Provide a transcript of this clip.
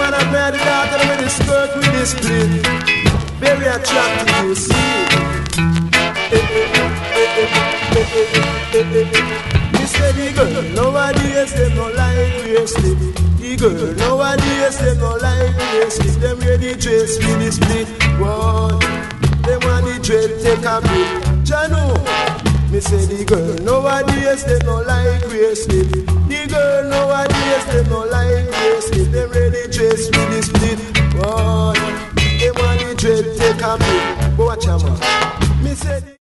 man up there, the daughter with the skirt with the split. Very attractive, you see. Me say the girl nowadays them no like graceful. The girl nowadays them no like graceful. Them ready dress with the split. Whoa, them want the dread take a bit. Jano, me say the girl nowadays them no like graceful. The girl nowadays them no like graceful. Them ready dress with the split. Whoa, them want the dread take a bit. Watch out, man. Me say.